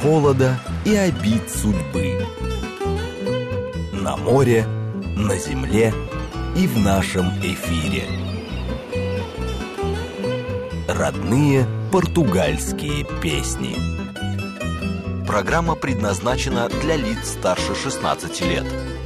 холода и обид судьбы. На море, на земле и в нашем эфире. Родные португальские песни. Программа предназначена для лиц старше 16 лет.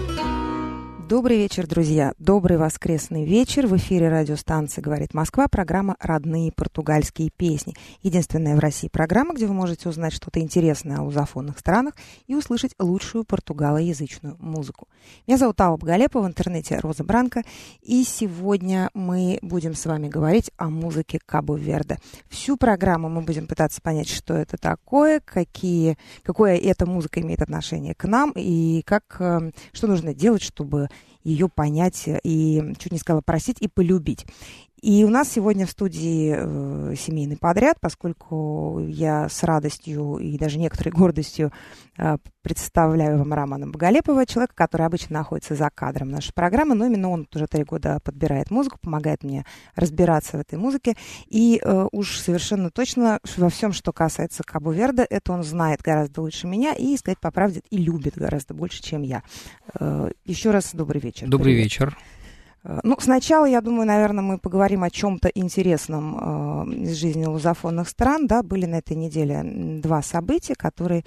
Добрый вечер, друзья. Добрый воскресный вечер. В эфире радиостанции «Говорит Москва», программа «Родные португальские песни». Единственная в России программа, где вы можете узнать что-то интересное о лузофонных странах и услышать лучшую португалоязычную музыку. Меня зовут Алла Боголепова, в интернете Роза Бранко, и сегодня мы будем с вами говорить о музыке Кабо-Верде. Всю программу мы будем пытаться понять, что это такое, какое эта музыка имеет отношение к нам и что нужно делать, чтобы ее понять и, чуть не сказала, простить и полюбить. И у нас сегодня в студии семейный подряд, поскольку я с радостью и даже некоторой гордостью представляю вам Романа Боголепова, человека, который обычно находится за кадром нашей программы, но именно он уже 3 года подбирает музыку, помогает мне разбираться в этой музыке. И уж совершенно точно во всем, что касается Кабо-Верде, это он знает гораздо лучше меня и, сказать по правде, и любит гораздо больше, чем я. Еще раз добрый вечер. Добрый вечер. Ну, сначала, я думаю, наверное, мы поговорим о чем-то интересном из жизни лузофонных стран. Да, были на этой неделе 2 события, которые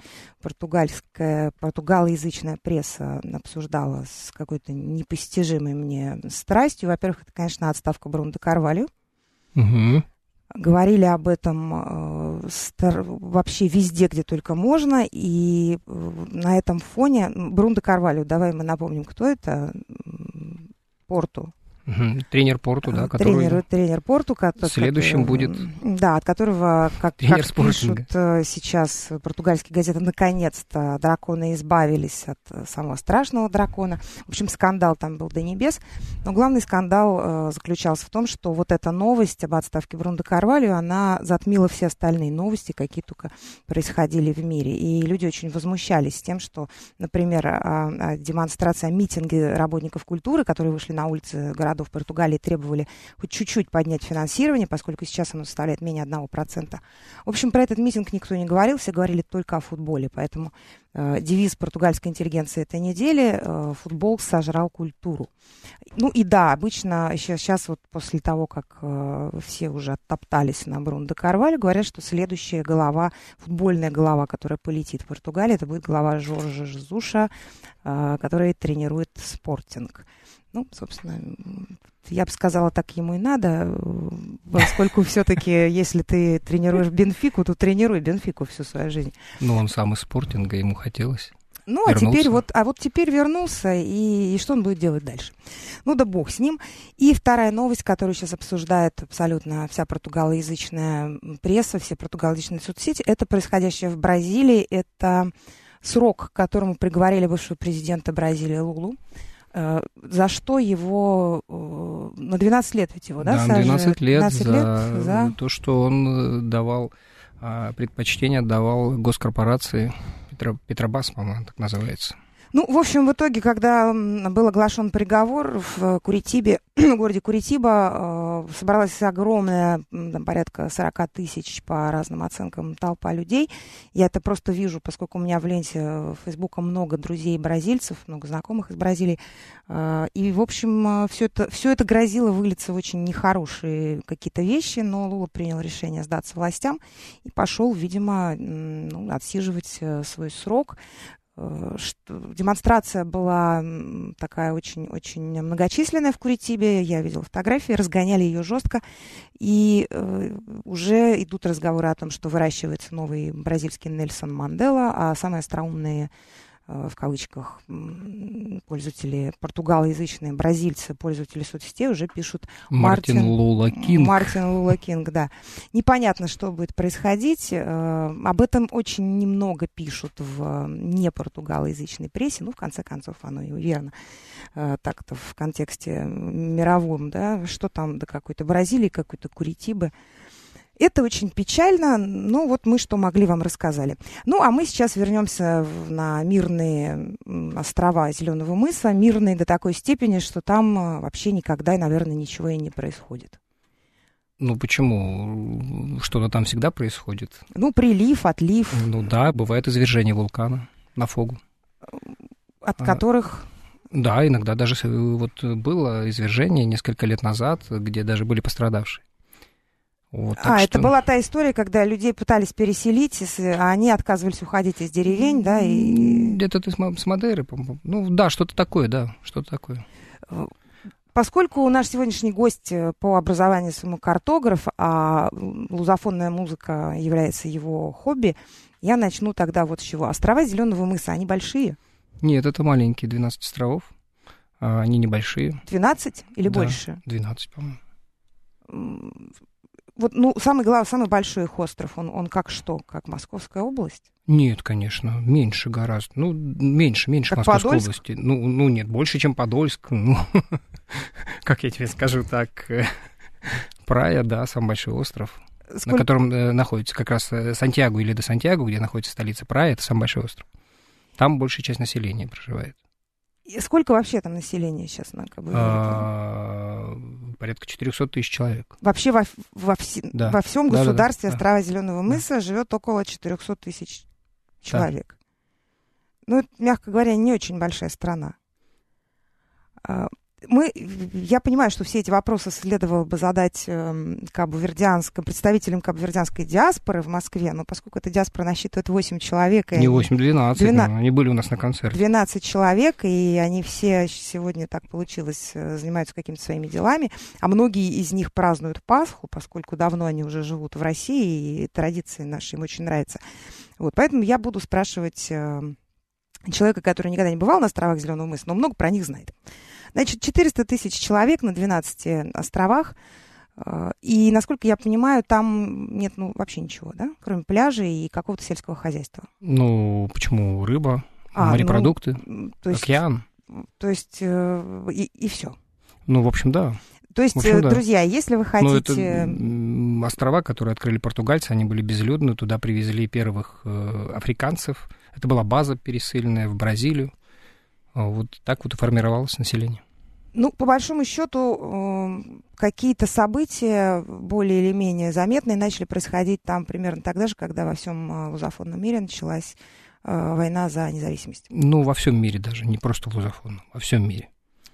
португалоязычная пресса обсуждала с какой-то непостижимой мне страстью. Во-первых, это, конечно, отставка Бруно де Карвальо. Угу. Говорили об этом вообще везде, где только можно. И на этом фоне Бруно де Карвальо, давай мы напомним, кто это. Порту. Тренер Порту, да, который... Тренер Порту, следующим будет... Да, от которого, как пишут сейчас португальские газеты, наконец-то драконы избавились от самого страшного дракона. В общем, скандал там был до небес. Но главный скандал заключался в том, что вот эта новость об отставке Бруно де Карвальо, она затмила все остальные новости, какие только происходили в мире. И люди очень возмущались тем, что, например, демонстрация, митинги работников культуры, которые вышли на улицы городов в Португалии, требовали хоть чуть-чуть поднять финансирование, поскольку сейчас оно составляет менее 1%. В общем, про этот митинг никто не говорил, все говорили только о футболе. Поэтому девиз португальской интеллигенции этой недели «Футбол сожрал культуру». Ну и да, обычно сейчас вот после того, как все уже оттоптались на Бруно де Карвальо, говорят, что следующая голова, футбольная голова, которая полетит в Португалии, это будет голова Жоржа Жезуса, который тренирует «Спортинг». Ну, собственно, я бы сказала, так ему и надо, поскольку все-таки, если ты тренируешь Бенфику, то тренируй Бенфику всю свою жизнь. Ну, он сам из «Спортинга», ему хотелось. Ну, теперь вернулся, и что он будет делать дальше? Ну, да бог с ним. И вторая новость, которую сейчас обсуждает абсолютно вся португалоязычная пресса, все португалоязычные соцсети, это происходящее в Бразилии, это срок, к которому приговорили бывшего президента Бразилии Лулу, за что его на 12 лет ведь его, да, сажали? 12 лет за то, что он давал предпочтение, отдавал госкорпорации Петробас, по-моему, так называется. Ну, в общем, в итоге, когда был оглашен приговор в Куритибе, в городе Куритиба, собралась огромная, там, порядка 40 тысяч по разным оценкам толпа людей. Я это просто вижу, поскольку у меня в ленте Фейсбука много друзей бразильцев, много знакомых из Бразилии. И, в общем, все это грозило вылиться в очень нехорошие какие-то вещи, но Лула принял решение сдаться властям и пошел, видимо, отсиживать свой срок. Демонстрация была такая очень-очень многочисленная в Куритибе. Я видела фотографии, разгоняли ее жестко. И уже идут разговоры о том, что выращивается новый бразильский Нельсон Мандела, а самые остроумные, в кавычках, пользователи, португалоязычные бразильцы, пользователи соцсетей уже пишут Мартин Лула Кинг. Мартин Лула Кинг, да. Непонятно, что будет происходить. Об этом очень немного пишут в непортугалоязычной прессе. Ну, в конце концов, оно и верно. Так-то в контексте мировом, да, что там до какой-то Бразилии, какой-то Куритибы. Это очень печально, но вот мы что могли вам рассказали. Ну, а мы сейчас вернемся на мирные острова Зеленого мыса, мирные до такой степени, что там вообще никогда, наверное, ничего и не происходит. Ну, почему? Что-то там всегда происходит. Ну, прилив, отлив. Ну да, бывает извержение вулкана на Фогу. От которых... Да, иногда даже вот было извержение несколько лет назад, где даже были пострадавшие. Вот, это была та история, когда людей пытались переселить, а они отказывались уходить из деревень, да? И... Где-то ты с Мадейры, по-моему. Ну да, что-то такое. Поскольку наш сегодняшний гость по образованию своему картограф, а лузофонная музыка является его хобби, я начну тогда вот с чего. Острова Зеленого мыса, они большие? Нет, это маленькие 12 островов. Они небольшие. 12 или да, больше? 12, по-моему. Вот, самый большой их остров, он как что? Как Московская область? Нет, конечно, меньше гораздо. Ну, меньше как Московской Подольск? Области. Ну, нет, больше, чем Подольск. Ну, как я тебе скажу так, Прая, да, самый большой остров, на котором находится как раз Сантьяго или де Сантьяго, где находится столица Прая, это самый большой остров. Там большая часть населения проживает. И сколько вообще там населения сейчас на Кабо-Верде? Порядка 400 тысяч человек. Вообще во всем государстве острова Зеленого мыса живет около 400 тысяч человек. Да. Ну, это, мягко говоря, не очень большая страна. Я понимаю, что все эти вопросы следовало бы задать представителям кабо-вердианской диаспоры в Москве, но поскольку эта диаспора насчитывает 8 человек... Не 8, 12, они были у нас на концерте. 12 человек, и они все сегодня, так получилось, занимаются какими-то своими делами, а многие из них празднуют Пасху, поскольку давно они уже живут в России, и традиции наши им очень нравятся. Вот, поэтому я буду спрашивать человека, который никогда не бывал на островах Зеленого мыса, но много про них знает. Значит, 400 тысяч человек на 12 островах, и, насколько я понимаю, там нет вообще ничего, да, кроме пляжей и какого-то сельского хозяйства. Ну, почему? Рыба, морепродукты, океан. То есть и все. Ну, в общем, да. То есть, друзья, если вы хотите... Это острова, которые открыли португальцы, они были безлюдны, туда привезли первых африканцев. Это была база пересыльная в Бразилию. Вот так вот и формировалось население. Ну, по большому счету, какие-то события более или менее заметные начали происходить там примерно тогда же, когда во всем лузофонном мире началась война за независимость. Ну, во всем мире даже, не просто в лузофонном, во всем мире.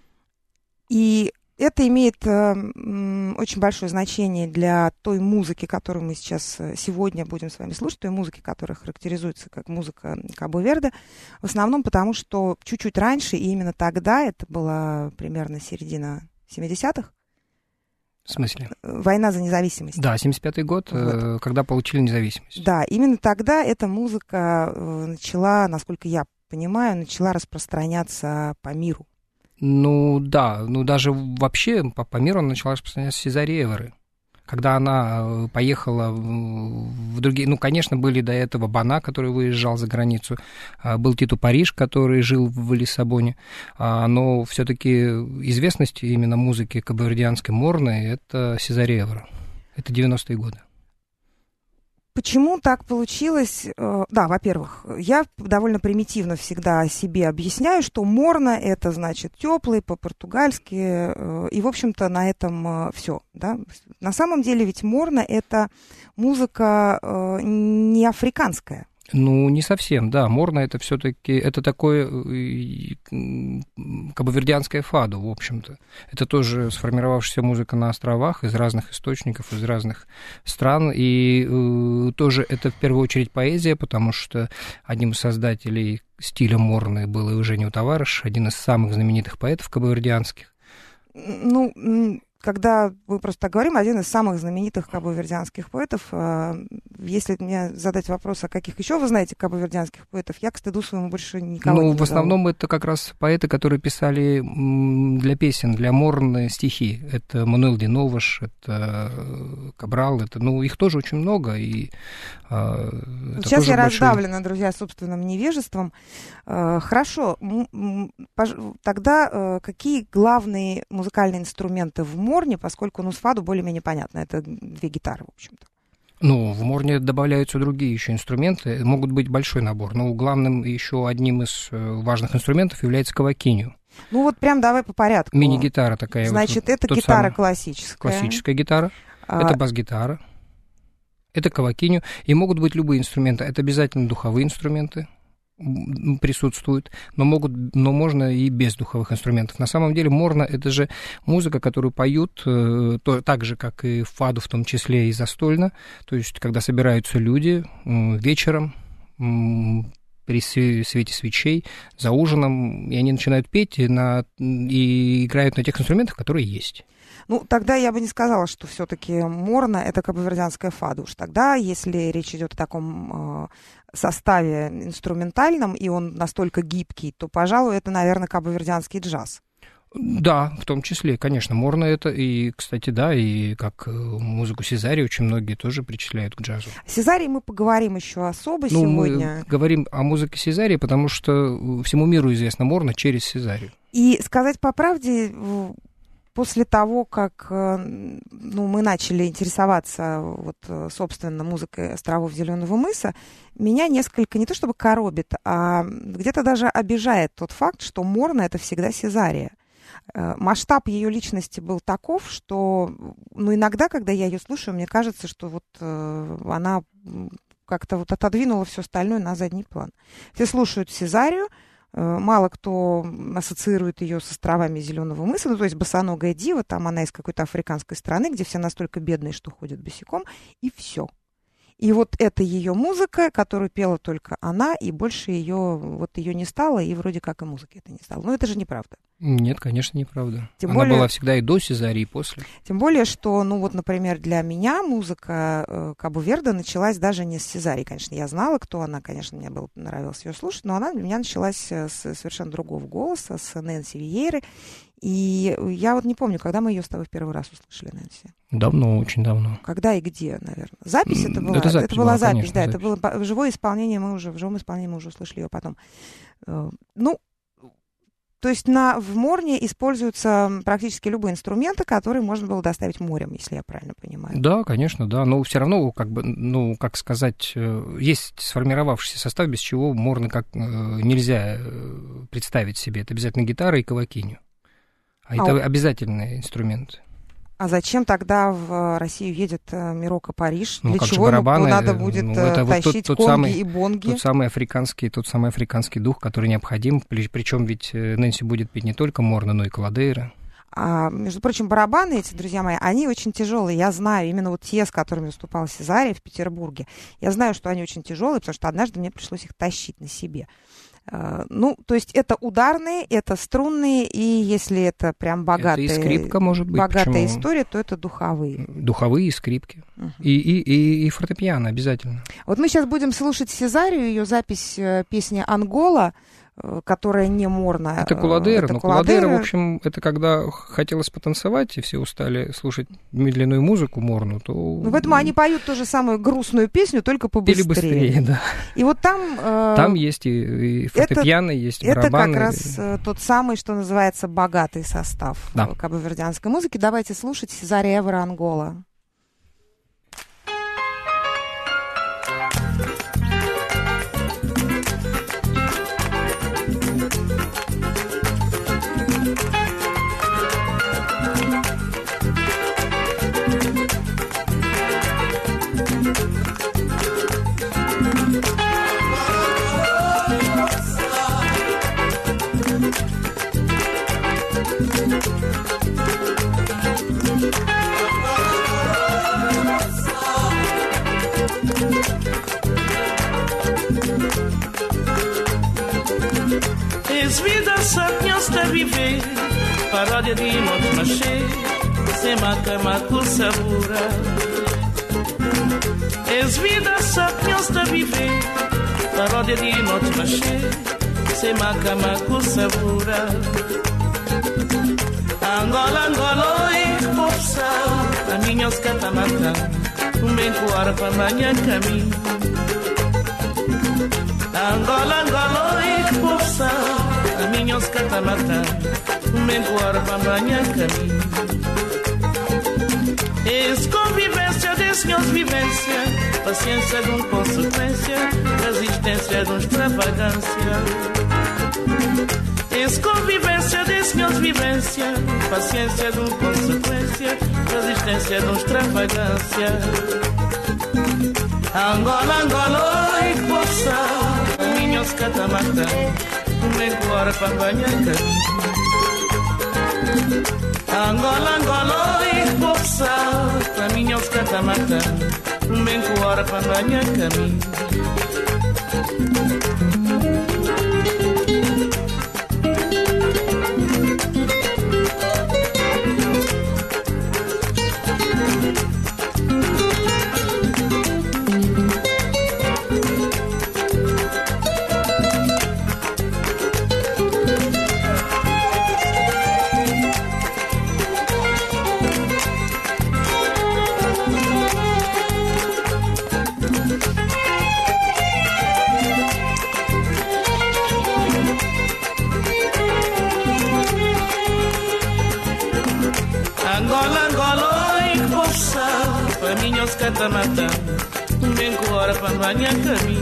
И это имеет очень большое значение для той музыки, которую мы сегодня будем с вами слушать, той музыки, которая характеризуется как музыка Кабо-Верде, в основном потому, что чуть-чуть раньше, и именно тогда, это была примерно середина 70-х. В смысле? Война за независимость. Да, 75-й год, вот. Когда получили независимость. Да, именно тогда эта музыка начала, насколько я понимаю, распространяться по миру. Ну да, даже вообще по миру она начала распространяться с Сезари Эверы. Когда она поехала в другие... Ну, конечно, были до этого Бона, который выезжал за границу, был Титу Париж, который жил в Лиссабоне, но все-таки известность именно музыки кабо-вердианской морной — это Сезари Эвера. Это 90-е годы. Почему так получилось? Да, во-первых, я довольно примитивно всегда объясняю, что морно — это значит теплый по-португальски, и, в общем-то, на этом все. Да? На самом деле ведь морно — это музыка не африканская. Ну, не совсем, да. Морно — это все-таки это такое кабо-вердианское фадо, в общем-то. Это тоже сформировавшаяся музыка на островах из разных источников, из разных стран. И тоже это в первую очередь поэзия, потому что одним из создателей стиля морны был Eugenio Tavares, один из самых знаменитых поэтов кабо-вердианских. Ну, когда мы просто так говорим, один из самых знаменитых кабо-вердианских поэтов. Если мне задать вопрос, а каких еще вы знаете кабо-вердианских поэтов, я, к стыду своему, больше никого не в основном это как раз поэты, которые писали для песен, для морны стихи. Это Мануэль де Новаш, это Кабрал, их тоже очень много. И, сейчас я раздавлена, друзья, собственным невежеством. Хорошо, тогда какие главные музыкальные инструменты в морне, поскольку с фаду более-менее понятно, это 2 гитары, в общем-то. В морне добавляются другие еще инструменты, могут быть большой набор, но главным еще одним из важных инструментов является кавакиньо. Прям давай по порядку. Мини-гитара такая. Значит, это гитара классическая. Классическая гитара. Это бас-гитара, это кавакиньо, и могут быть любые инструменты. Это обязательно духовые инструменты присутствуют, но можно и без духовых инструментов. На самом деле морна — это же музыка, которую поют так же, как и фаду, в том числе и застольно, то есть когда собираются люди вечером при свете свечей, за ужином, и они начинают петь и играют на тех инструментах, которые есть. Ну, тогда я бы не сказала, что все-таки морна — это кабовердянская фада. Уж тогда, если речь идет о таком составе инструментальном, и он настолько гибкий, то, пожалуй, это, наверное, кабовердянский джаз. Да, в том числе, конечно, морна это, и, кстати, да, и как музыку Сезари очень многие тоже причисляют к джазу. О Сезари мы поговорим еще особо сегодня. Мы говорим о музыке Сезари, потому что всему миру известна морна через Сезари. И сказать по правде, после того, как мы начали интересоваться собственно, музыкой островов Зеленого мыса, меня несколько не то чтобы коробит, а где-то даже обижает тот факт, что морна — это всегда Сезария. Масштаб ее личности был таков, что иногда, когда я ее слушаю, мне кажется, что она как-то отодвинула все остальное на задний план. Все слушают Сезарию, мало кто ассоциирует ее с островами Зеленого мыса, то есть босоногая дива, там она из какой-то африканской страны, где все настолько бедные, что ходят босиком, и все. И это ее музыка, которую пела только она, и больше ее не стало, и вроде как и музыки это не стало. Но это же неправда. Нет, конечно, неправда. Она была всегда и до Сезари, и после. Тем более, что, например, для меня музыка Кабо-Верде началась даже не с Сезари. Конечно, я знала, кто она, конечно, мне нравилось ее слушать, но она для меня началась с совершенно другого голоса, с Нэнси Виейры. И я не помню, когда мы ее с тобой в первый раз услышали, Нэнси. Давно, очень давно. Когда и где, наверное? Запись это была? Это была запись, конечно, да. запись. Это было в живом исполнении мы уже услышали ее потом. То есть в морне используются практически любые инструменты, которые можно было доставить морем, если я правильно понимаю. Да, конечно, да. Но все равно, как сказать, есть сформировавшийся состав, без чего морны нельзя представить себе. Это обязательно гитара и кавакиньо. Это обязательные инструменты. А зачем тогда в Россию едет Мирока Париж? Для чего барабаны, надо будет тащить конги и бонги? Тот самый африканский дух, который необходим. Причем ведь Нэнси будет петь не только морна, но и кладейра. Между прочим, барабаны эти, друзья мои, они очень тяжелые. Я знаю, именно те, с которыми выступал Сезари в Петербурге, я знаю, что они очень тяжелые, потому что однажды мне пришлось их тащить на себе. То есть это ударные, это струнные, и если это прям богатая, это и скрипка, может быть, богатая история, то это духовые. Духовые и скрипки. И фортепиано обязательно. Вот мы сейчас будем слушать Сезарию, ее запись песни «Ангола», которая не морная. Это куладейра. Но куладейра, в общем, это когда хотелось потанцевать, и все устали слушать медленную музыку морну, то... Поэтому они поют ту же самую грустную песню, только побыстрее. Или быстрее, да. И там... Там есть и фортепиано, есть барабаны. Это как раз тот самый, что называется, богатый состав кабовердянской музыки. Давайте слушать Сезария Эвера «Ангола». És vida só que nós está a viver, paródia de moto machê, sem macamaco sabura. És vida só que nós está a viver, paródia de moto machê, sem macamaco sabura. Angola, Angola, oi, força, a minha os catamata, bem coar para amanhã caminho. Angola, Angola, oi, força, a minha os catamata, bem coar para amanhã caminho. És convivência de senhores vivência, paciência de consequência, resistência de extravagância. Ex-convivência desse meus vivência, paciência de uma consequência, resistência de uma extravagância. Angola, Angola, oi, poça, minhos catamata, nem cora para banhaca. Angola, Angola, oi, poça, minhos catamata, nem cora para banhaca. Catamata, bem com hora para banhar caminho.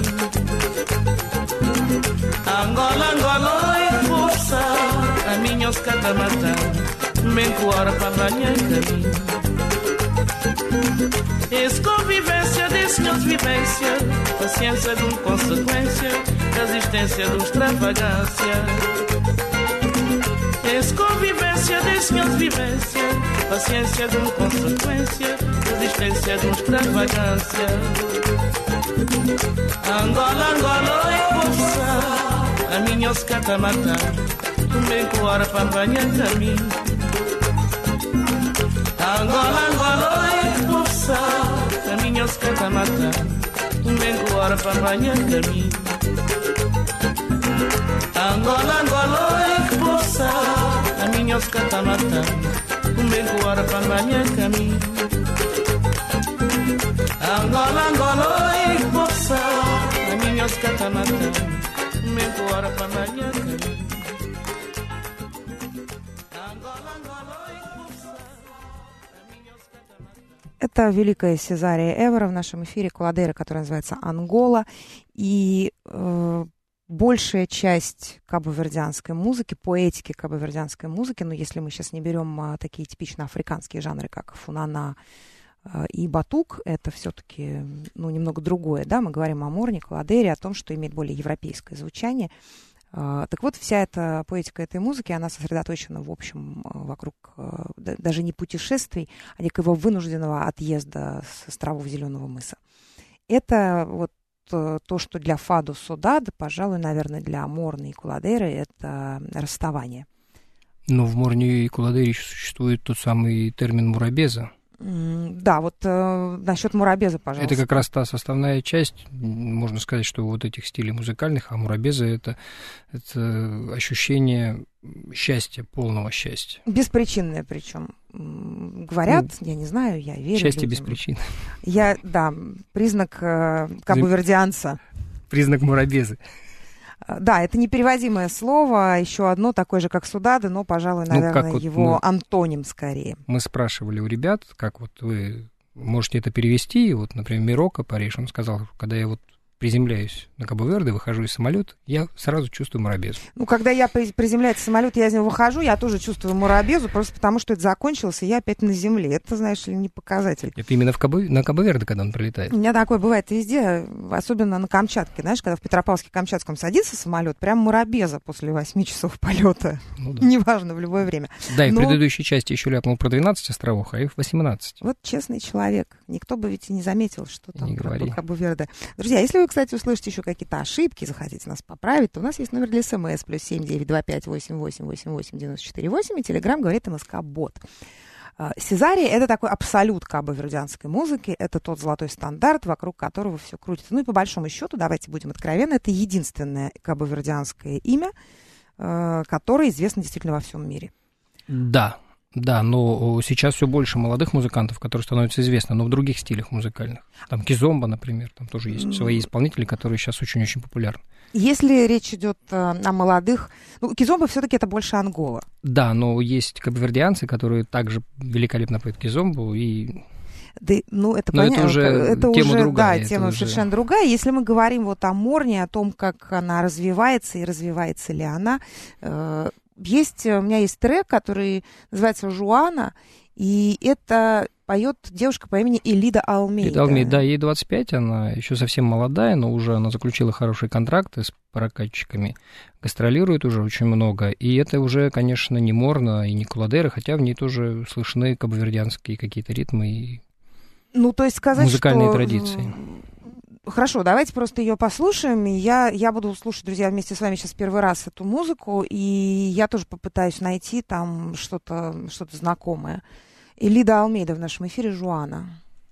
Angola, Angola, e força, a minha os catamata, bem com hora para banhar caminho. Ex-convivência desse meus vivência, paciência de uma consequência, resistência de uma extravagância. Ex-convivência desse meus vivência, paciência de uma consequência, resistência de uma extravagância. Angola, Angola, e força, a minha os catamata, bem com hora para banhar caminho. Angola, Angola, e força, a minha os catamata, bem com hora para banhar caminho. Angola, Angola, e força, a minha os catamata, bem com hora para banhar caminho. Angola, Angola, e força, a minha os catamata, bem com hora para banhar caminho. Это великая Сезария Эвера в нашем эфире, Куладейра, которая называется «Ангола». И большая часть кабовердианской музыки, поэтики кабовердианской музыки, но если мы сейчас не берем такие типично африканские жанры, как фунана и батук, это все-таки немного другое. Да? Мы говорим о морне, Куладейре, о том, что имеет более европейское звучание. Так вот, вся эта поэтика этой музыки, она сосредоточена, в общем, вокруг даже не путешествий, а некого вынужденного отъезда с островов Зеленого мыса. Это вот то, что для Фадо Содад, пожалуй, наверное, для Морны и Куладейры, это расставание. Но в Морне и Куладейре еще существует тот самый термин «мурабеза». Да, вот насчет мурабеза, пожалуйста. Это как раз та составная часть, можно сказать, что вот этих стилей музыкальных, а мурабеза это ощущение счастья, полного счастья. Беспричинное причем. Говорят, я не знаю, я верю. Счастье без причин. Да, признак кабовердианца. Признак мурабезы. Да, это непереводимое слово, еще одно, такое же, как Судада, но, пожалуй, наверное, вот его антоним скорее. Мы спрашивали у ребят, как вот вы можете это перевести, и вот, например, Мирока Париж, он сказал, когда я вот приземляюсь на Кабо-Верде, выхожу из самолета, я сразу чувствую мурабезу. Когда я приземляюсь в самолет, я из него выхожу, я тоже чувствую мурабезу, просто потому что это закончилось, и я опять на земле. Это, знаешь ли, не показатель. Это именно на Кабо-Верде, когда он прилетает. У меня такое бывает везде, особенно на Камчатке. Знаешь, когда в Петропавловске-Камчатском садится самолет, прям мурабеза после 8 часов полета. Да. Неважно, в любое время. Да, и в предыдущей части еще ляпнул про 12 островов, а их 18. Вот честный человек. Никто бы ведь и не заметил, что там про Кабо-Верде. Друзья, если вы, кстати, услышите еще какие-то ошибки, захотите нас поправить, то у нас есть номер для СМС, +7 925 88 88 94 8, и Телеграм говорит МСК-бот. Сезария — это такой абсолют кабо-вердианской музыки, это тот золотой стандарт, вокруг которого все крутится. И по большому счету, давайте будем откровенны, это единственное кабо-вердианское имя, которое известно действительно во всем мире. Да, но сейчас все больше молодых музыкантов, которые становятся известны, но в других стилях музыкальных. Там Кизомба, например, там тоже есть свои исполнители, которые сейчас очень-очень популярны. Если речь идет о молодых... Кизомба все-таки это больше Ангола. Да, но есть кабовердианцы, которые также великолепно поют кизомбу и... Да, ну, это понятно. Это уже тема другая. Да, тема совершенно другая. Если мы говорим вот о Морне, о том, как она развивается и развивается ли она, у меня есть трек, который называется «Жуана», и это поет девушка по имени Элида Алмейда. Элида Алмейда, да, ей 25, она еще совсем молодая, но уже она заключила хорошие контракты с прокатчиками, гастролирует уже очень много, и это уже, конечно, не Морна и не Куладера, хотя в ней тоже слышны кабовердианские какие-то ритмы и то есть сказать, музыкальные традиции. Хорошо, давайте просто ее послушаем. Я буду слушать, друзья, вместе с вами сейчас первый раз эту музыку, и я тоже попытаюсь найти там что-то знакомое. Элида Алмейда в нашем эфире «Жуана».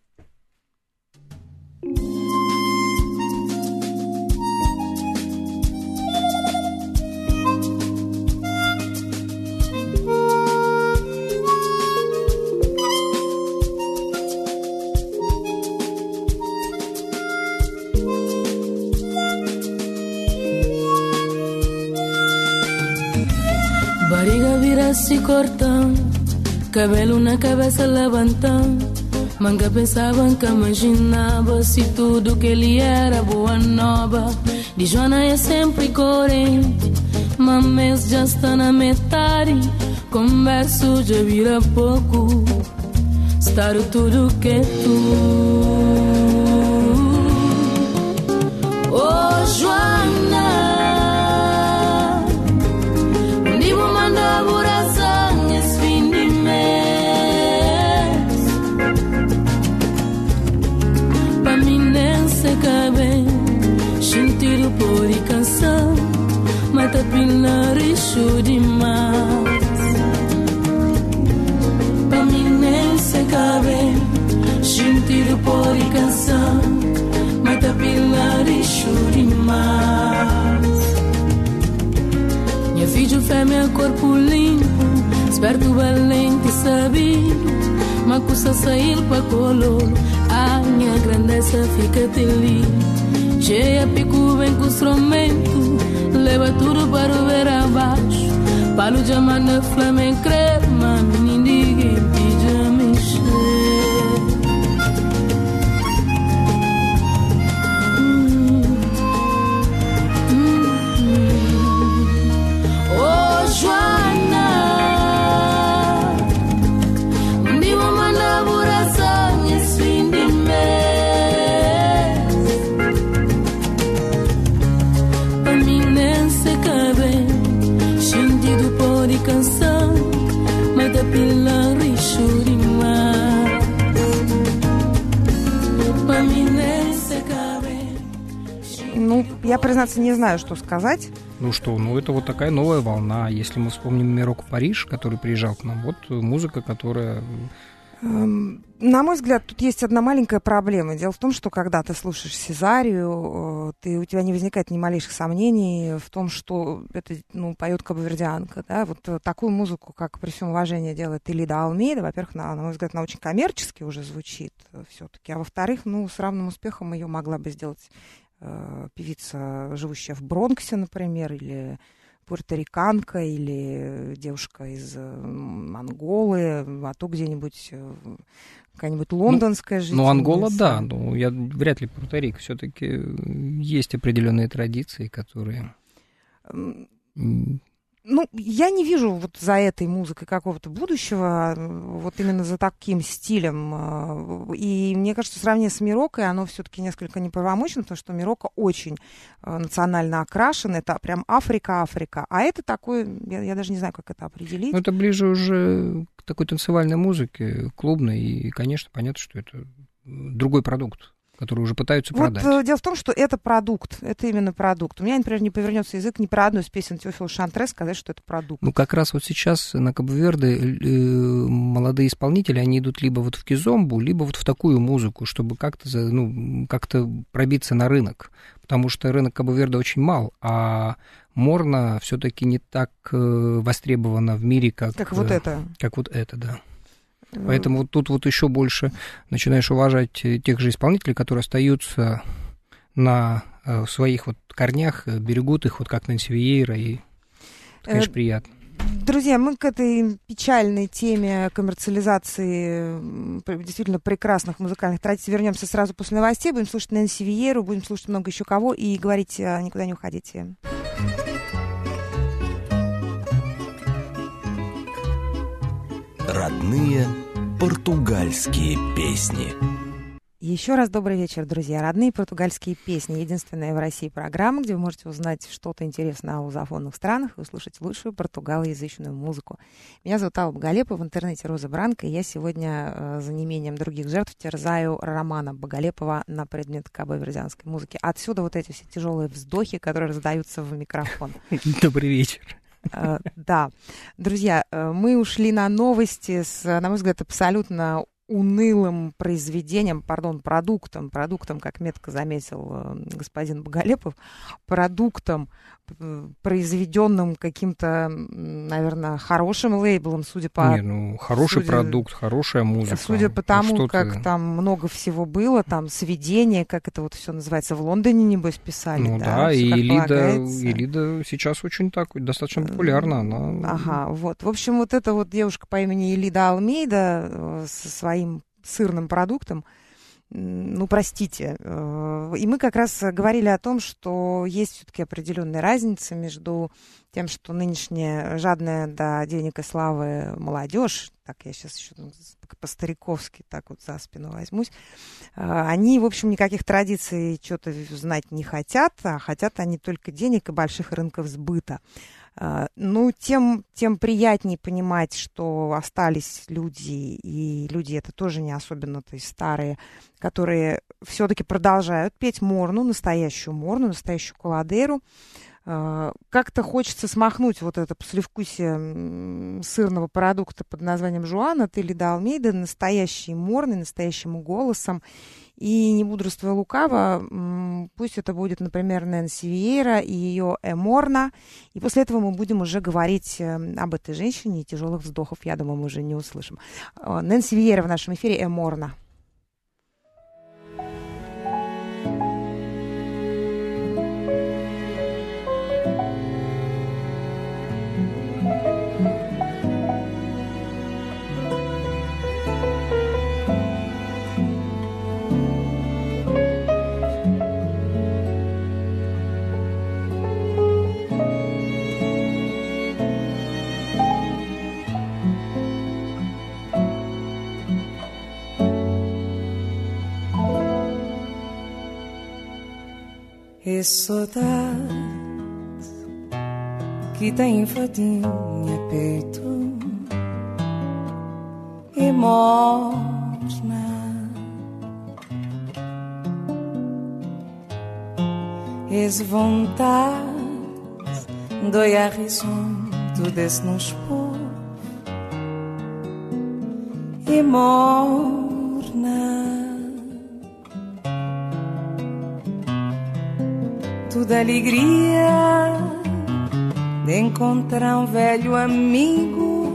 Barriga vira se cortando, cabelo na cabeça levantando. Manga pensavam que imaginava se tudo que ele era boa nova. De Joana é sempre corrente, mas já está na metade. Converso já vira pouco, estar tudo que tu. Oh, Joana, onde vou mandar oração esse fim de mês? Pra mim nem se cabe, sentir o por e canção, mas tá pilar e show demais. Pra mim nem se cabe, sentir o por e canção, mas tá pilar e show demais. Minha filha fêmea, corpo limpo, esperto, valente e sabido, mas custa sair pra color, a minha grandeza fica ali. Cheia, pico, vem com instrumento, leva tudo para o ver abaixo. Palo de amanda, flamengo, crema, ninguém pede a mexer. Oh, Joana, onde vou mandar oração esse fim de mês? Pra mim nem se cabe, sentido por e canção, mas da pila richo demais. Pra mim nem se cabe. Ну, я, признаться, не знаю, что сказать. Ну что, это вот такая новая волна. Если мы вспомним Мироку Париж, который приезжал к нам, вот музыка, которая... На мой взгляд, тут есть одна маленькая проблема. Дело в том, что когда ты слушаешь Сезарию, у тебя не возникает ни малейших сомнений в том, что это поет кабовердианка. Да? Вот такую музыку, как при всем уважении делает Элида Алмейда, во-первых, на мой взгляд, она очень коммерчески уже звучит все-таки, а во-вторых, с равным успехом ее могла бы сделать певица, живущая в Бронксе, например, или пуэрториканка, или девушка из Анголы, а то где-нибудь какая-нибудь лондонская жительница. Ангола, да, я вряд ли Пуэрто-Рико, все-таки есть определенные традиции, которые... Я не вижу вот за этой музыкой какого-то будущего, вот именно за таким стилем. И мне кажется, сравнение с Мирокой, оно все-таки несколько неправомочно, потому что Мирока очень национально окрашен, это прям Африка. А это такое, я даже не знаю, как это определить. Это ближе уже к такой танцевальной музыке, клубной, и, конечно, понятно, что это другой продукт, который уже пытаются продать. Дело в том, что это продукт, это именно продукт. У меня, например, не повернется язык ни про одну из песен Теофила Шантре сказать, что это продукт. Как раз вот сейчас на Кабо-Верде молодые исполнители, они идут либо вот в кизомбу, либо вот в такую музыку, чтобы как-то пробиться на рынок, потому что рынок Кабо-Верде очень мал, а Морна все-таки не так востребована в мире, как вот это. Как вот это, да. Поэтому вот тут вот еще больше начинаешь уважать тех же исполнителей, которые остаются на своих вот корнях, берегут их, вот как Нэнси Виейра, и это, конечно, приятно. Друзья, мы к этой печальной теме коммерциализации действительно прекрасных музыкальных традиций вернемся сразу после новостей. Будем слушать Нэнси Виеру, будем слушать много еще кого и говорить, никуда не уходите. Родные португальские песни. Еще раз добрый вечер, друзья. Родные португальские песни. Единственная в России программа, где вы можете узнать что-то интересное о лузофонных странах и услышать лучшую португалоязычную музыку. Меня зовут Алла Боголепова, в интернете Роза Бранко, и я сегодня за неимением других жертв терзаю Романа Боголепова на предмет кабо-вердианской музыки. Отсюда вот эти все тяжелые вздохи, которые раздаются в микрофон. Добрый вечер. Да. Друзья, мы ушли на новости с, на мой взгляд, абсолютно унылым произведением, продуктом, как метко заметил господин Боголепов, продуктом, произведенным каким-то, наверное, хорошим лейблом, судя по... хороший продукт, хорошая музыка. Судя по тому, как там много всего было, там сведения, как это вот все называется, в Лондоне, небось, писали. Да, и Элида сейчас очень достаточно популярна. Она... Ага, вот. В общем, вот эта вот девушка по имени Элида Алмейда со своим сырным продуктом, простите. И мы как раз говорили о том, что есть все-таки определенная разница между тем, что нынешняя жадная до денег и славы молодежь, так я сейчас еще по-стариковски так вот за спину возьмусь, они, в общем, никаких традиций что-то знать не хотят, а хотят они только денег и больших рынков сбыта. Тем приятнее понимать, что остались люди, и люди это тоже не особенно, то есть старые, которые все-таки продолжают петь морну, настоящую куладейру. Как-то хочется смахнуть вот это послевкусие сырного продукта под названием Жуана от Элида Алмейда настоящей морной, настоящим голосом. И не мудрствуя лукаво, пусть это будет, например, Нэнси Виера и ее «Эморна». И после этого мы будем уже говорить об этой женщине, и тяжелых вздохов, я думаю, мы уже не услышим. Нэнси Виера в нашем эфире «Эморна». E saudade que tem fadinha peito e morna, es vontade doi a razão tu des não expor e morna. Toda alegria de encontrar velho amigo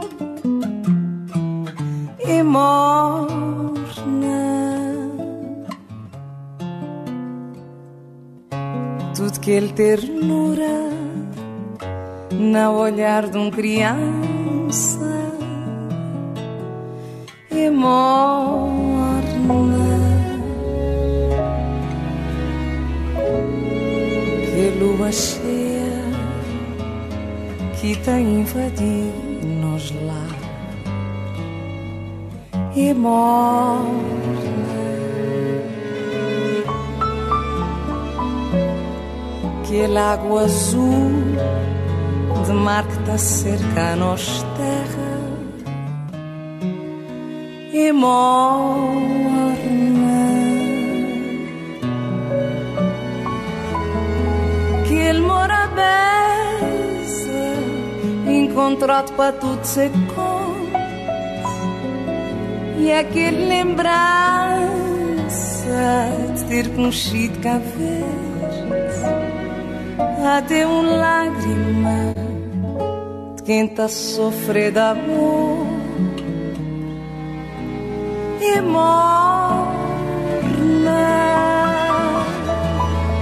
e morna. Tudo que ternura no olhar de criança e morna. Que lua cheia que tá invadindo nos lá e morna. Que lago azul de mar que tá cerca a nos terra e morna. Que ele mora beza encontrado para tudo ser conto e aquele lembrança de ter conhecido cá vez até lágrima de quem tá sofrendo de amor e morna.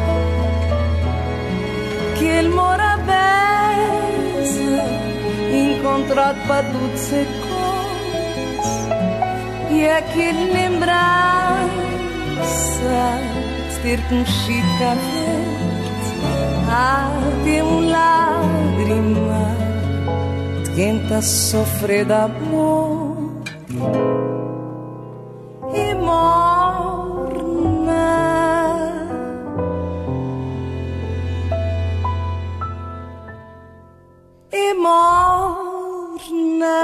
Que ele mora beza trote para tudo ser cores e aquele lembrança de ter conhecido tem lágrima de quem tá sofrendo de amor e morna e morna.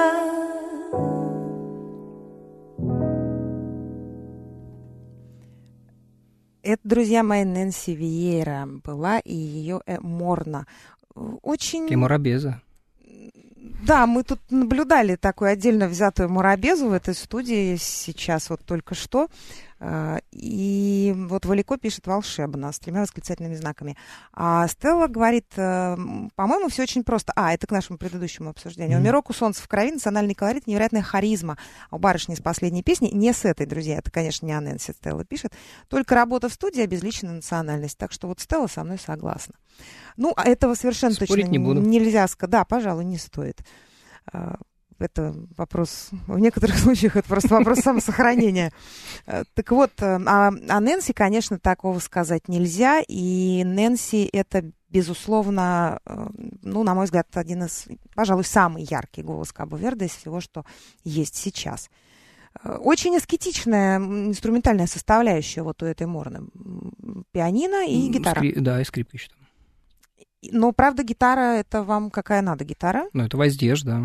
Это, друзья мои, Нэнси Виейра была, и ее Морна. Очень... И Морабеза. Да, мы тут наблюдали такую отдельно взятую Морабезу в этой студии сейчас, вот только что. И вот Валико пишет волшебно, с 3 восклицательными знаками. А Стелла говорит, по-моему, все очень просто. Это к нашему предыдущему обсуждению. У Мироку солнце в крови, национальный колорит, невероятная харизма. А у барышни с последней песни, не с этой, друзья, это, конечно, не о Нэнси, Стелла пишет, только работа в студии, обезличенная национальность. Так что вот Стелла со мной согласна. Ну, этого совершенно спорить точно не буду. Нельзя сказать. Да, пожалуй, не стоит. Это вопрос, в некоторых случаях это просто вопрос самосохранения. Так вот, о Нэнси, конечно, такого сказать нельзя, и Нэнси это, безусловно, ну, на мой взгляд, один из, пожалуй, самый яркий голос Кабо-Верде из всего, что есть сейчас. Очень аскетичная инструментальная составляющая вот у этой Морны. Пианино и гитара. Да, и скрипка еще там. Но, правда, гитара, это вам какая надо гитара? Ну, это Вайсдеш, да.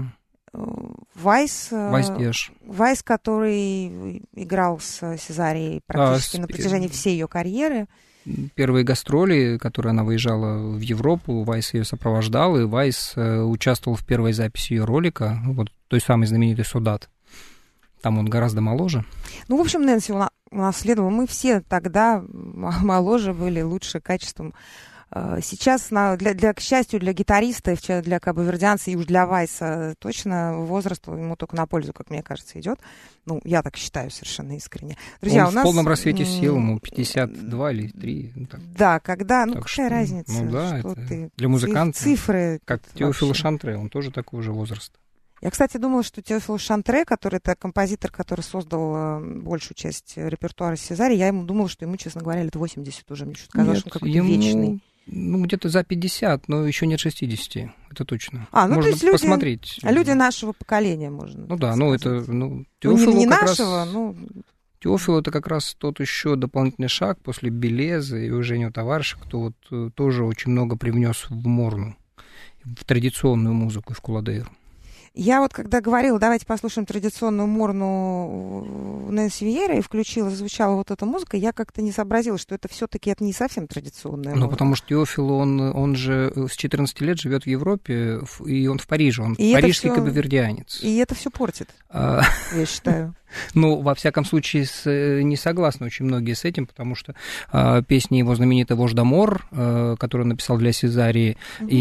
Вайсдеш, который играл с Сезарией практически на протяжении всей ее карьеры. Первые гастроли, которые она выезжала в Европу, Вайс ее сопровождал, и Вайс участвовал в первой записи ее ролика, вот той самой знаменитой «Солдат». Там он гораздо моложе. Ну, в общем, Нэнси унаследовала. Мы все тогда моложе были, лучше качеством. Сейчас, к счастью, для гитариста, для кабо-вердианца и уж для Вайса точно возраст ему только на пользу, как мне кажется, идет. Ну, я так считаю совершенно искренне. Друзья, он в полном рассвете сил, ему 52 или 3. Ну, так. Да, когда, так какая разница? Ну да, что это ты, для музыканта. Цифры. Как Теофило Шантре, он тоже такого же возраста. Я, кстати, думала, что Теофило Шантре, который это композитор, который создал большую часть репертуара Сезари, я ему думала, что ему, честно говоря, лет 80 уже. Мне что-то казалось, что он какой-то вечный. Ну, где-то за 50, но еще нет 60, это точно. Ну, можно то есть посмотреть. Люди нашего поколения, можно. Ну да, сказать. это, Теофило не как нашего, раз... ну... Теофило это как раз тот еще дополнительный шаг после Белезы и Eugenio Tavares, кто вот тоже очень много привнес в Морну, в традиционную музыку и в куладейру. Я вот когда говорила, давайте послушаем традиционную Морну Нэнси Виейра, и звучала вот эта музыка, я как-то не сообразила, что это все-таки это не совсем традиционная музыка. Ну, потому что Теофило, он же с 14 лет живет в Европе, и он в Париже, он и парижский кабо-вердианец. И это все портит, я считаю. Ну, во всяком случае, не согласны очень многие с этим, потому что песни его знаменитой «Вождь d'Амор», которую он написал для Сезарии,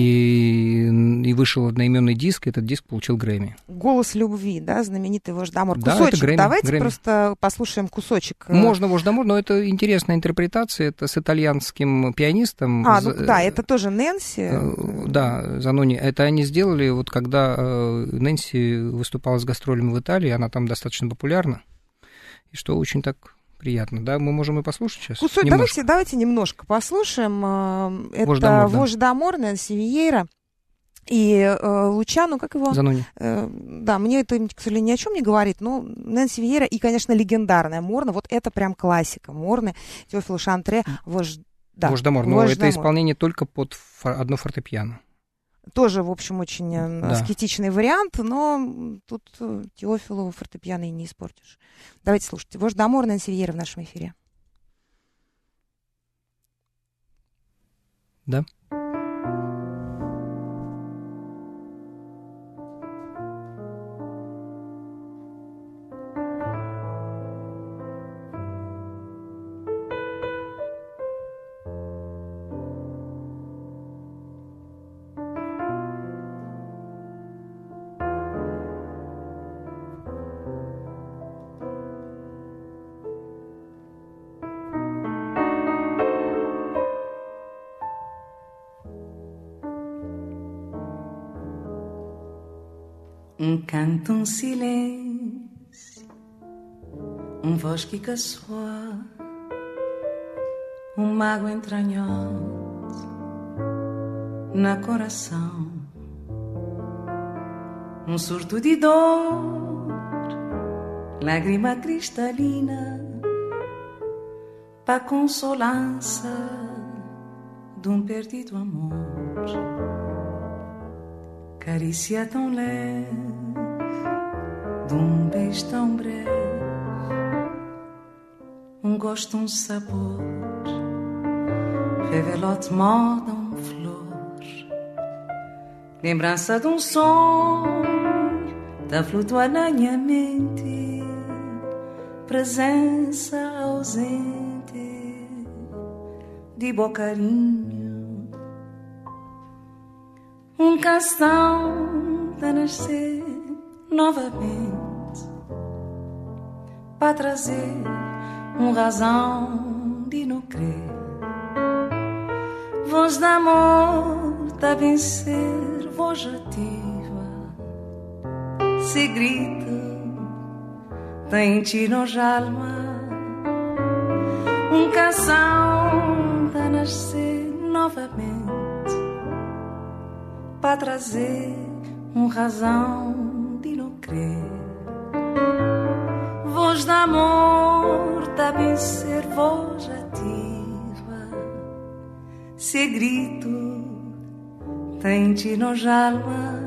и вышел одноименный диск, этот диск получил Грэмми. «Голос любви», да, знаменитый «Вождь d'Амор». Да, кусочек, это Грэмми, давайте Грэмми. Просто послушаем кусочек. Можно «Вождь d'Амор», но это интересная интерпретация, это с итальянским пианистом. Да, это тоже Нэнси. Да, Занони. Это они сделали, вот когда Нэнси выступала с гастролями в Италии, она там достаточно популярна. И что очень так приятно, да? Мы можем и послушать сейчас. Давайте немножко послушаем. Это «Вождь d'Амор», Нэнси Виейра. И Лучано, как его? Занони. Да, мне это, к сожалению, ни о чем не говорит, но Нэнси Виейра и, конечно, легендарная Морна. Вот это прям классика Морны. Теофило Шантре, «Вождь d'Амор». Но это исполнение только под одно фортепиано. Тоже, в общем, очень аскетичный вариант, но тут Теофилу фортепиано и не испортишь. Давайте слушать. «Вождь d'Амор», Нэнси Виейра в нашем эфире. Да. canto, silêncio, voz que caçoa, mago entranhoso na coração, surto de dor, lágrima cristalina, pra consolança de perdido amor, carícia tão leve, de beijo tão breve, gosto, sabor, revela-te moda, flor, lembrança de sonho, da flutuar na minha mente, presença ausente, de bom carinho, canção a nascer novamente, para trazer razão de não crer, voz de amor da vencer, voz ativa, se grita, tem ti nos alma, canção a nascer novamente, para trazer razão de não crer, voz de amor da vencer, voz ativa, se grito, tem-te nos alma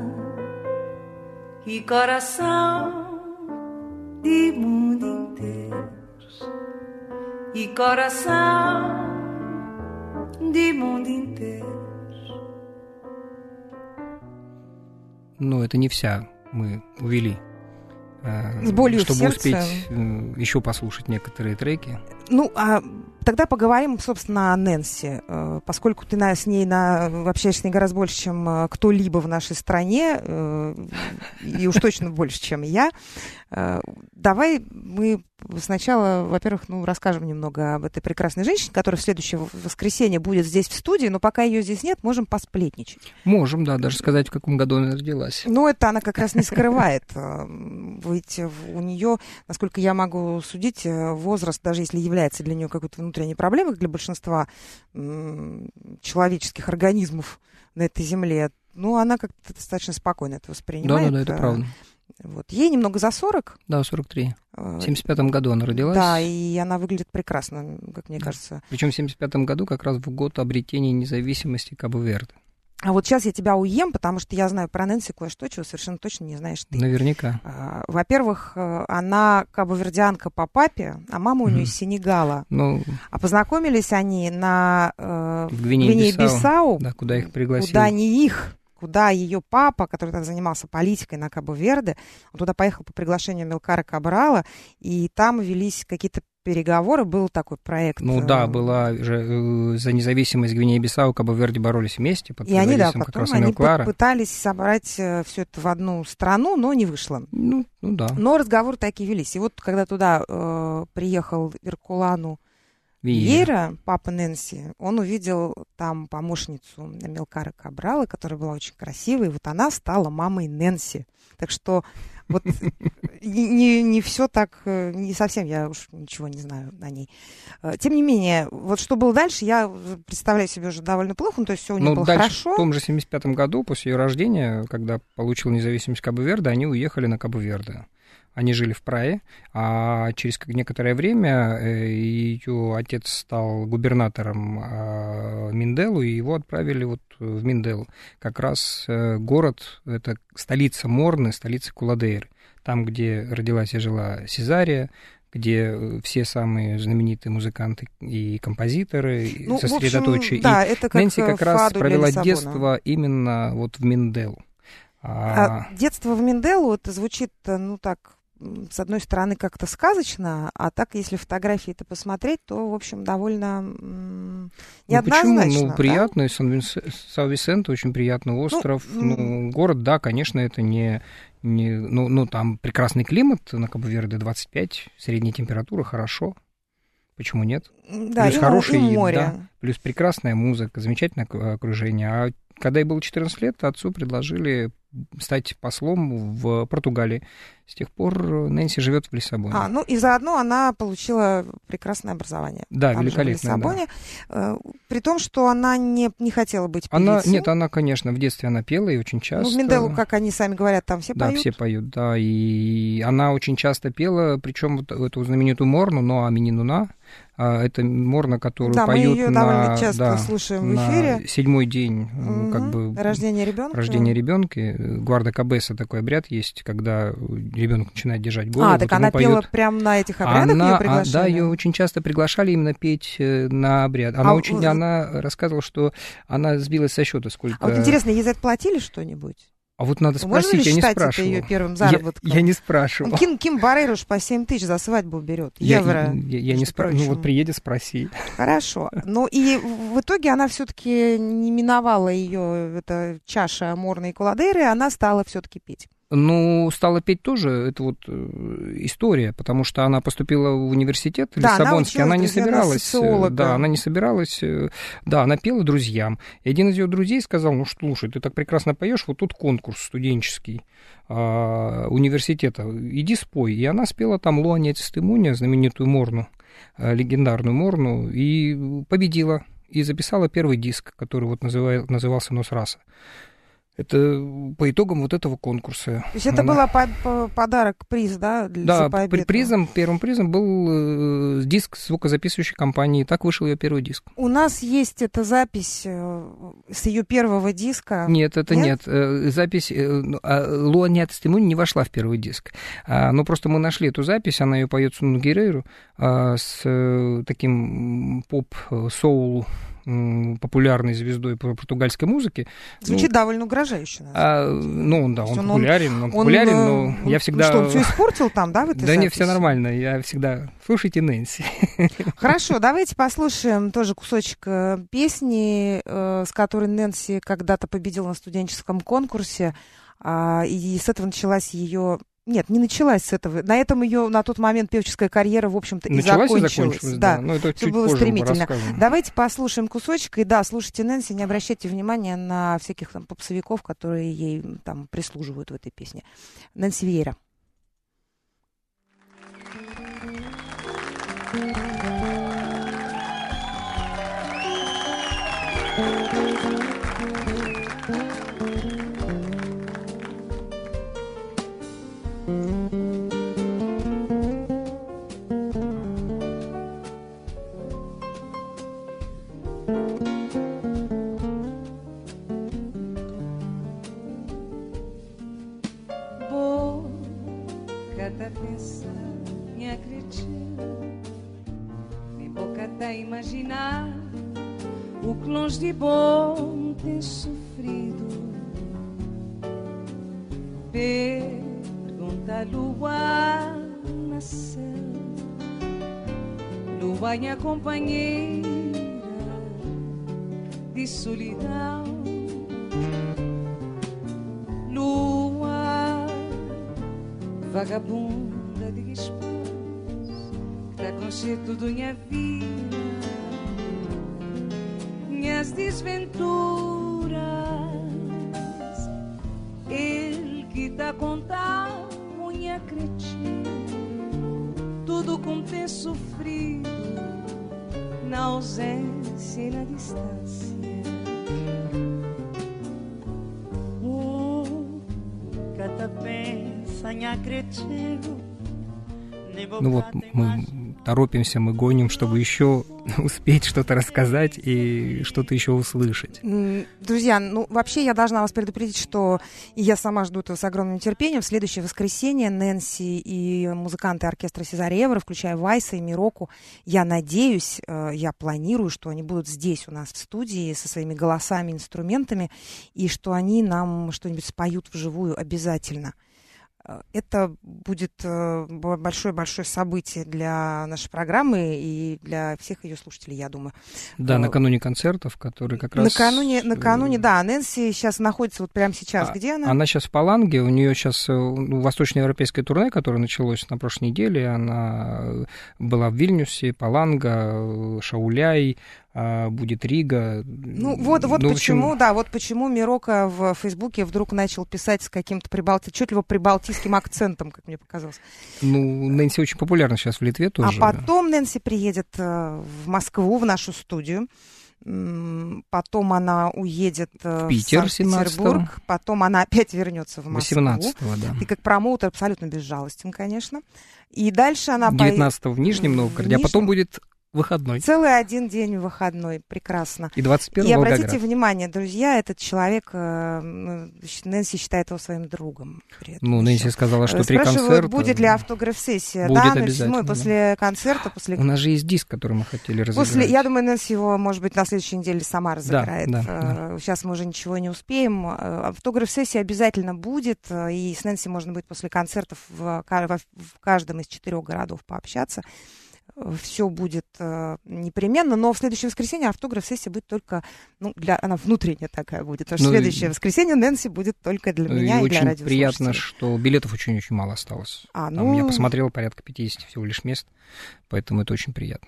e coração de mundo inteiro, e coração de mundo inteiro. Но это не вся мы увели. С болью чтобы в сердце. успеть еще послушать некоторые треки. Ну, тогда поговорим, собственно, о Нэнси. Поскольку ты с ней общаешься с ней гораздо больше, чем кто-либо в нашей стране, и уж точно больше, чем я, давай мы сначала, во-первых, расскажем немного об этой прекрасной женщине, которая в следующее воскресенье будет здесь в студии, но пока ее здесь нет, можем посплетничать. Можем, да, даже сказать, в каком году она родилась. Ну, это она как раз не скрывает. Ведь у нее, насколько я могу судить, возраст, даже если является для нее какой-то внутренней проблемой, как для большинства человеческих организмов на этой земле, она как-то достаточно спокойно это воспринимает. Да, это правда. Вот. Ей немного за 40. Да, 43. В 75-м году она родилась. Да, и она выглядит прекрасно, как мне кажется. Причем в 75-м году как раз в год обретения независимости Кабо-Верде. А вот сейчас я тебя уем, потому что я знаю про Нэнси кое-что, чего совершенно точно не знаешь ты. Наверняка. Во-первых, она кабо-вердянка по папе, а мама у нее из Сенегала. А познакомились они на Гвинее-Бисау. Да, куда их пригласили. Куда не их. Куда ее папа, который там занимался политикой на Кабо-Верде, он туда поехал по приглашению Амилкара Кабрала, и там велись какие-то переговоры, был такой проект. Была же за независимость Гвинеи-Бисау, Кабо-Верде боролись вместе под предводительством как раз Амилкара. Они пытались собрать все это в одну страну, но не вышло. Да. Но разговоры такие велись. И вот когда туда приехал Иркулану Виейра, папа Нэнси, он увидел там помощницу Амилкара Кабрала, которая была очень красивой, и вот она стала мамой Нэнси. Так что вот не все так, не совсем, я уж ничего не знаю о ней. Тем не менее, вот что было дальше, я представляю себе уже довольно плохо, то есть все у них было хорошо. В том же 75-м году, после ее рождения, когда получила независимость Кабо-Верде, они уехали на Кабо-Верде. Они жили в Прае, а через некоторое время ее отец стал губернатором Минделу, и его отправили вот в Минделу. Как раз город, это столица Морны, столица Куладейры. Там, где родилась и жила Сезария, где все самые знаменитые музыканты и композиторы сосредоточены. Да, это как Нэнси как раз провела детство именно вот в Минделу. Детство в Минделу, это звучит, с одной стороны, как-то сказочно, а так, если фотографии-то посмотреть, то, в общем, довольно неоднозначно. Почему? Приятный, Сан-Висенте, очень приятный остров. Город, да, конечно, это там прекрасный климат на Кабо-Верде, 25, средняя температура, хорошо. Почему нет? Да, плюс хорошая море. еда, плюс прекрасная музыка, замечательное окружение. А когда ей было 14 лет, отцу предложили стать послом в Португалии. С тех пор Нэнси живет в Лиссабоне. Ну и заодно она получила прекрасное образование. Да, там великолепное, в Лиссабоне. Да. При том, что она не хотела быть певицей. Нет, она, конечно, в детстве она пела и очень часто. В Минделу, как они сами говорят, там все поют. Да, все поют, да. И она очень часто пела, причем вот эту знаменитую Морну, «Ноа Мининуна». Это Морна, которую поют мы ее довольно часто слушаем в эфире. На 7-й день как бы рождения ребенка. Рождения ребенка. Гуарда Кабеса такой обряд есть, когда ребенок начинает держать голову. Так она пела прямо на этих обрядах, ее приглашали? Да, ее очень часто приглашали именно петь на обряд. Она рассказывала, что она сбилась со счета, сколько... А вот интересно, ей за это платили что-нибудь? А вот надо спросить, я не спрашивал. Можно ли считать это ее первым заработком? Я не спрашивал. Ким Баррейро уж по 7 тысяч за свадьбу берет. Евро. Я не спрашивал. Ну вот приедет, спроси. Хорошо. Ну и в итоге она все-таки не миновала ее, эта чаша Морны и Куладейры, она стала все-таки петь. Ну, стала петь тоже, это вот история, потому что она поступила в университет Лиссабонский, она не собиралась, она не собиралась, она пела друзьям. И один из ее друзей сказал: ну, слушай, ты так прекрасно поешь, вот тут конкурс студенческий университета, иди спой. И она спела там «Луа не тестимония», знаменитую Морну, легендарную Морну, и победила, и записала первый диск, который вот назывался «Нос Раса». Это по итогам вот этого конкурса. То есть это был подарок, приз, да? Да, первым призом был диск звукозаписывающей компании. Так вышел ее первый диск. У нас есть эта запись с ее первого диска. Нет, это нет. Запись «Луа не тестимония» не вошла в первый диск. Но просто мы нашли эту запись, она ее поет с Нуну Геррейру с таким поп-соул, популярной звездой португальской музыки. Звучит довольно угрожающе. Он популярен, но я всегда... Что, он все испортил там, да, в этой записи? Да нет, все нормально, я всегда... Слушайте Нэнси. Хорошо, давайте послушаем тоже кусочек песни, с которой Нэнси когда-то победила на студенческом конкурсе, и с этого началась ее... Нет, не началась с этого. На этом ее на тот момент певческая карьера, в общем-то, и закончилась. Да. Но это все было стремительно. Давайте послушаем кусочек. И да, слушайте Нэнси, не обращайте внимания на всяких там попсовиков, которые ей там прислуживают в этой песне. Нэнси Виейра. Imaginar o que longe de bom tem sofrido. Pergunta a lua na céu, lua minha companheira de solidão. Lua vagabunda de espaço, que dá concerto de minha vida, minhas desventuras. Ele que tá contando minha cretina, tudo como tem sofrido na ausência e na distância. Cada pensa minha cretina. Ну вот мы торопимся, мы гоним, чтобы еще успеть что-то рассказать и что-то еще услышать. Друзья, ну вообще я должна вас предупредить, что и я сама жду этого с огромным нетерпением. В следующее воскресенье Нэнси и музыканты оркестра Сезариевра, включая Вайса и Мироку, я надеюсь, я планирую, что они будут здесь у нас в студии со своими голосами, инструментами, и что они нам что-нибудь споют вживую обязательно. Это будет большое-большое событие для нашей программы и для всех ее слушателей, я думаю. Да, накануне концертов, которые как раз... Накануне, да. Нэнси сейчас находится вот прямо сейчас. Где она? Она сейчас в Паланге, у нее сейчас восточноевропейское турне, которое началось на прошлой неделе. Она была в Вильнюсе, Паланга, Шауляй, будет Рига. Почему Мирока в Фейсбуке вдруг начал писать с каким-то чуть ли прибалтийским акцентом, как мне показалось. Нэнси очень популярна сейчас в Литве тоже. А потом Нэнси приедет в Москву, в нашу студию. Потом она уедет в Санкт-Петербург, потом она опять вернется в Москву. 18-го, да. И как промоутер абсолютно безжалостен, конечно. И дальше она 19-го в Нижнем Новгороде, а потом будет выходной. Целый один день выходной, прекрасно. И 21-го И Волгоград. обратите внимание, друзья, этот человек, Нэнси считает его своим другом. Нэнси сказала, что 3 концерта. Спрашивают, будет ли автограф-сессия. Будет да, обязательно. После концерта. У нас же есть диск, который мы хотели разыграть. Я думаю, Нэнси его, может быть, на следующей неделе сама разыграет. Да. Сейчас мы уже ничего не успеем. Автограф-сессия обязательно будет, и с Нэнси можно будет после концертов в каждом из 4 городов пообщаться. Все будет непременно, но в следующее воскресенье автограф-сессия будет только, она внутренняя такая будет, потому что в следующее воскресенье Нэнси будет только для меня и для радиослушателей. Очень приятно, что билетов очень-очень мало осталось. Я посмотрел, порядка 50 всего лишь мест, поэтому это очень приятно.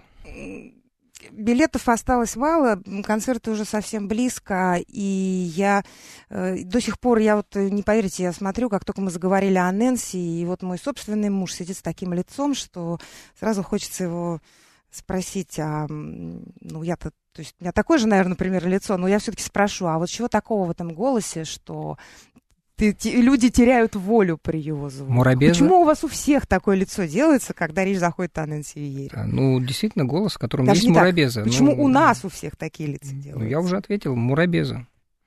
Билетов осталось мало, концерты уже совсем близко, и я до сих пор, не поверите, я смотрю, как только мы заговорили о Нэнси, и вот мой собственный муж сидит с таким лицом, что сразу хочется его спросить, у меня такое же, наверное, например, лицо, но я все-таки спрошу, а вот чего такого в этом голосе, что люди теряют волю при его звуке? Мурабеза. Почему у вас у всех такое лицо делается, когда речь заходит о Нэнси Виере? Действительно, голос, в котором есть Мурабеза. Почему у нас у всех такие лица делаются? Я уже ответил, Мурабеза.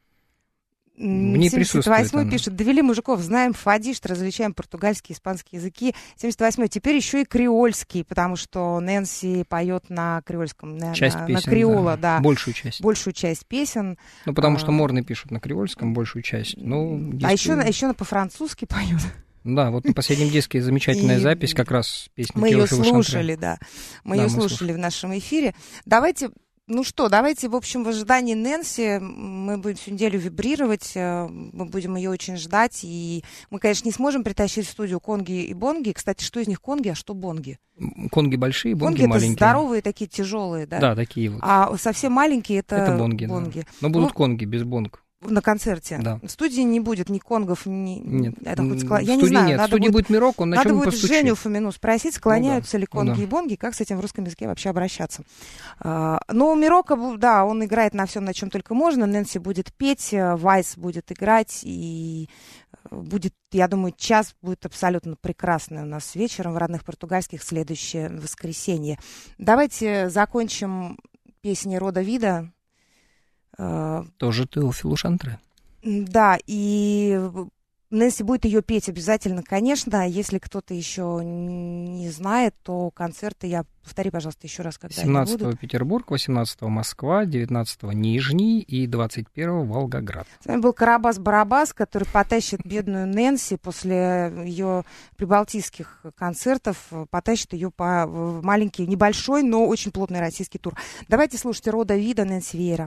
В ней присутствует 78-й пишет: довели мужиков, знаем фадишт, различаем португальский, испанский языки. 78-й, теперь еще и креольский, потому что Нэнси поет на креольском, на креола, да. Большую часть песен. Потому что морны пишут на креольском большую часть. А еще по-французски поют. Да, вот на последнем диске замечательная запись, как раз песни мы Теофила ее слушали, Шантре. да. Мы ее слушали в нашем эфире. Давайте, в общем, в ожидании Нэнси мы будем всю неделю вибрировать, мы будем ее очень ждать, и мы, конечно, не сможем притащить в студию конги и бонги. Кстати, что из них конги, а что бонги? Конги большие, бонги маленькие. маленькие. Это здоровые, такие тяжелые, да? Да, такие вот. А совсем маленькие это бонги. Да. Но будут конги без бонг. На концерте. Да. В студии не будет ни конгов, ни... Нет. Я не знаю. Нет. В студии будет Мирок, он на чем будет постучит. Женю Фомину спросить, склоняются ли конги и бонги, как с этим в русском языке вообще обращаться. Но Мирока, да, он играет на всем, на чем только можно. Нэнси будет петь, Вайс будет играть, и будет, я думаю, час будет абсолютно прекрасный у нас вечером в родных португальских в следующее воскресенье. Давайте закончим песней Рода Вида. Тоже Теофилу Шантре. Да, и Нэнси будет ее петь обязательно, конечно. Если кто-то еще не знает, то концерты, повтори, пожалуйста, еще раз, когда 17-го Петербург, 18-го Москва, 19-го Нижний и 21-го Волгоград. С вами был Карабас-Барабас, который потащит бедную Нэнси после ее прибалтийских концертов, потащит ее по маленький, небольшой, но очень плотный российский тур. Давайте слушать Рода Вида, Нэнси Виера.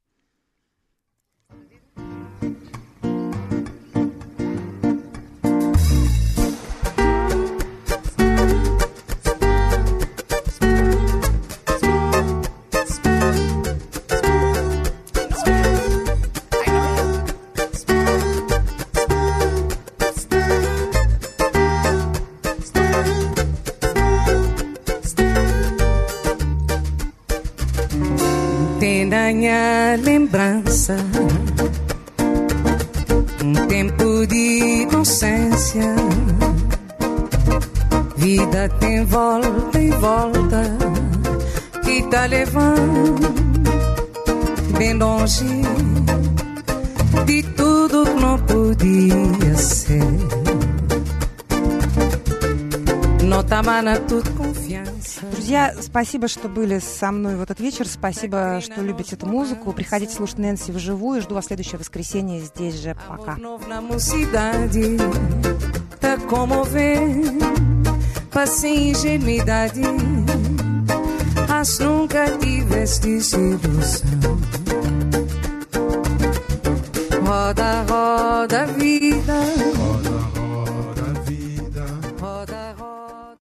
Minha lembrança, tempo de inocência, vida tem volta e volta, que tá levando bem longe de tudo que não podia ser. Но там она тут конфианса. Друзья, спасибо, что были со мной в этот вечер. Спасибо, что любите эту музыку. Приходите слушать Нэнси вживую. Жду вас в следующее воскресенье здесь же. Пока. Tá comovendo, passa ingenuidade. Acho nunca tiveste ilusão. Roda, roda, vida.